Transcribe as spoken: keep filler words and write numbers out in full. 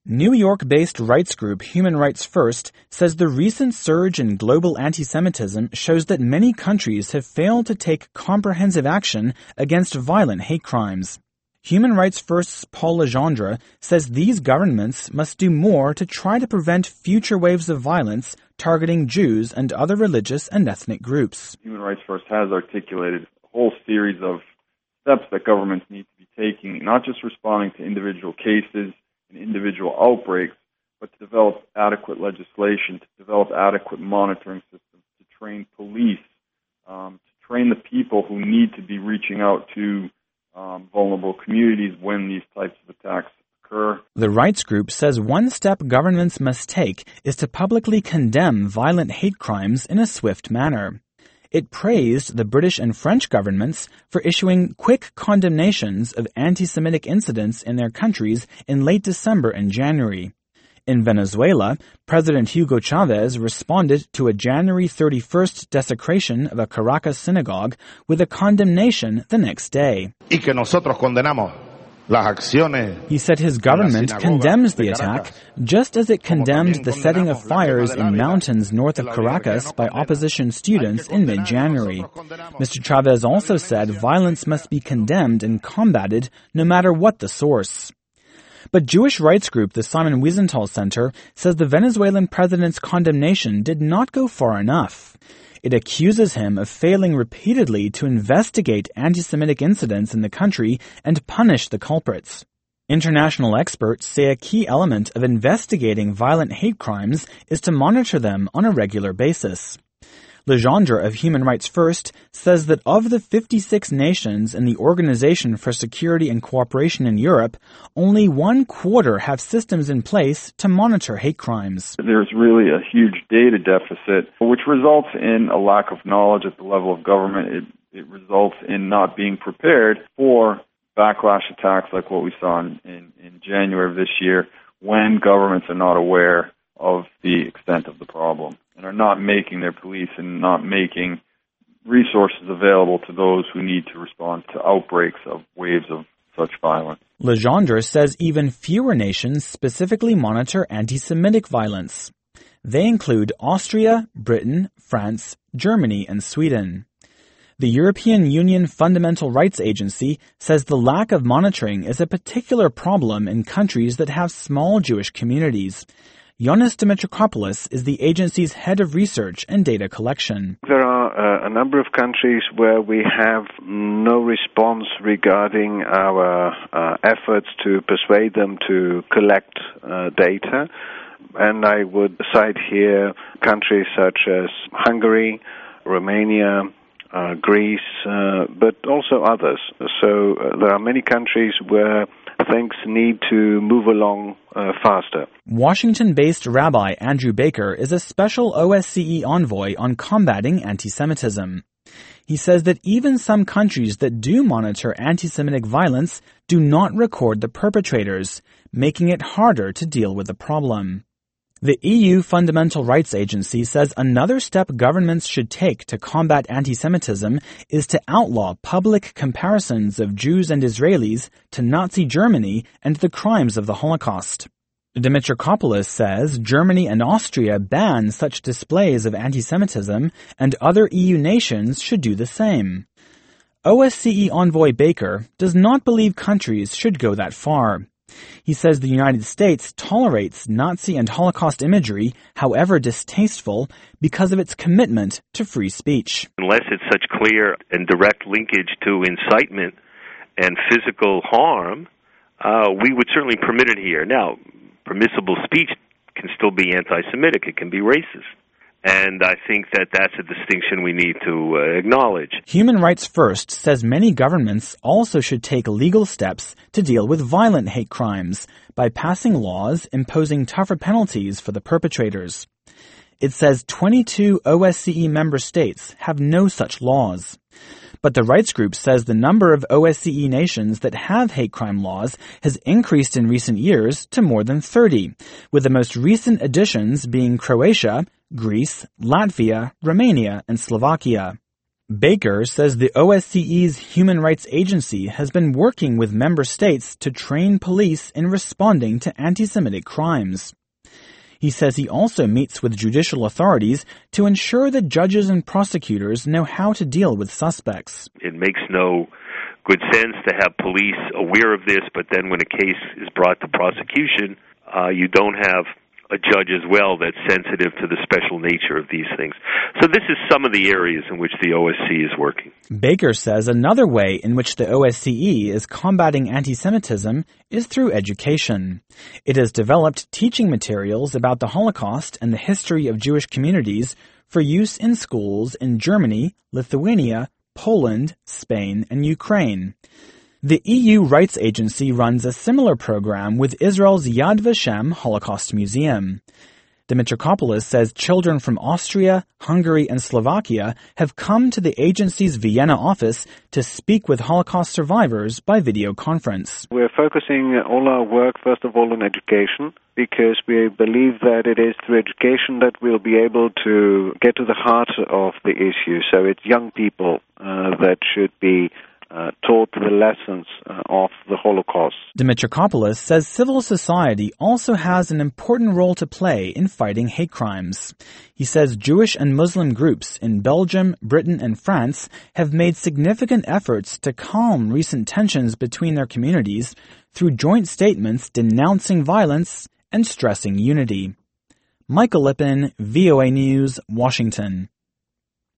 New York-based rights group Human Rights First says the recent surge in global anti-Semitism shows that many countries have failed to take comprehensive action against violent hate crimes. Human Rights First's Paul Legendre says these governments must do more to try to prevent future waves of violence targeting Jews and other religious and ethnic groups. Human Rights First has articulated a whole series of steps that governments need to be taking, not just responding to individual cases and individual outbreaks, but to develop adequate legislation, to develop adequate monitoring systems, to train police, um, to train the people who need to be reaching out to um, vulnerable communities when these types of attacks occur. The rights group says one step governments must take is to publicly condemn violent hate crimes in a swift manner. It praised the British and French governments for issuing quick condemnations of anti-Semitic incidents in their countries in late December and January. In Venezuela, President Hugo Chavez responded to a January thirty-first desecration of a Caracas synagogue with a condemnation the next day. Y que nosotros condenamos. He said his government condemns the attack just as it condemned the setting of fires in mountains north of Caracas by opposition students in mid-January. Mister Chavez also said violence must be condemned and combated no matter what the source. But Jewish rights group the Simon Wiesenthal Center says the Venezuelan president's condemnation did not go far enough. It accuses him of failing repeatedly to investigate anti-Semitic incidents in the country and punish the culprits. International experts say a key element of investigating violent hate crimes is to monitor them on a regular basis. Legendre of Human Rights First says that of the fifty-six nations in the Organization for Security and Cooperation in Europe, only one quarter have systems in place to monitor hate crimes. There's really a huge data deficit, which results in a lack of knowledge at the level of government. It, it results in not being prepared for backlash attacks like what we saw in, in, in January of this year, when governments are not aware of the extent of the problem and are not making their police and not making resources available to those who need to respond to outbreaks of waves of such violence. Legendre says even fewer nations specifically monitor anti-Semitic violence. They include Austria, Britain, France, Germany, and Sweden. The European Union Fundamental Rights Agency says the lack of monitoring is a particular problem in countries that have small Jewish communities. Ioannis Dimitrakopoulos is the agency's head of research and data collection. There are uh, a number of countries where we have no response regarding our uh, efforts to persuade them to collect uh, data. And I would cite here countries such as Hungary, Romania, uh, Greece, uh, but also others. So uh, there are many countries where things need to move along uh, faster. Washington-based Rabbi Andrew Baker is a special O S C E envoy on combating anti-Semitism. He says that even some countries that do monitor anti-Semitic violence do not record the perpetrators, making it harder to deal with the problem. The E U Fundamental Rights Agency says another step governments should take to combat anti-Semitism is to outlaw public comparisons of Jews and Israelis to Nazi Germany and the crimes of the Holocaust. Dimitrakopoulos says Germany and Austria ban such displays of anti-Semitism, and other E U nations should do the same. O S C E envoy Baker does not believe countries should go that far. He says the United States tolerates Nazi and Holocaust imagery, however distasteful, because of its commitment to free speech. Unless it's such clear and direct linkage to incitement and physical harm, uh, we would certainly permit it here. Now, permissible speech can still be anti-Semitic. It can be racist. And I think that that's a distinction we need to uh, acknowledge. Human Rights First says many governments also should take legal steps to deal with violent hate crimes by passing laws imposing tougher penalties for the perpetrators. It says twenty-two O S C E member states have no such laws. But the rights group says the number of O S C E nations that have hate crime laws has increased in recent years to more than thirty, with the most recent additions being Croatia, Greece, Latvia, Romania, and Slovakia. Baker says the O S C E's Human Rights Agency has been working with member states to train police in responding to anti-Semitic crimes. He says he also meets with judicial authorities to ensure that judges and prosecutors know how to deal with suspects. It makes no good sense to have police aware of this, but then when a case is brought to prosecution, uh, you don't have a judge as well that's sensitive to the special nature of these things. So this is some of the areas in which the O S C is working. Baker says another way in which the O S C E is combating anti-Semitism is through education. It has developed teaching materials about the Holocaust and the history of Jewish communities for use in schools in Germany, Lithuania, Poland, Spain, and Ukraine. The E U Rights Agency runs a similar program with Israel's Yad Vashem Holocaust Museum. Dimitrikopoulos says children from Austria, Hungary, and Slovakia have come to the agency's Vienna office to speak with Holocaust survivors by video conference. We're focusing all our work, first of all, on education, because we believe that it is through education that we'll be able to get to the heart of the issue. So it's young people uh, that should be Uh, taught the lessons uh, of the Holocaust. Dimitrikopoulos says civil society also has an important role to play in fighting hate crimes. He says Jewish and Muslim groups in Belgium, Britain, and France have made significant efforts to calm recent tensions between their communities through joint statements denouncing violence and stressing unity. Michael Lippin, V O A News, Washington.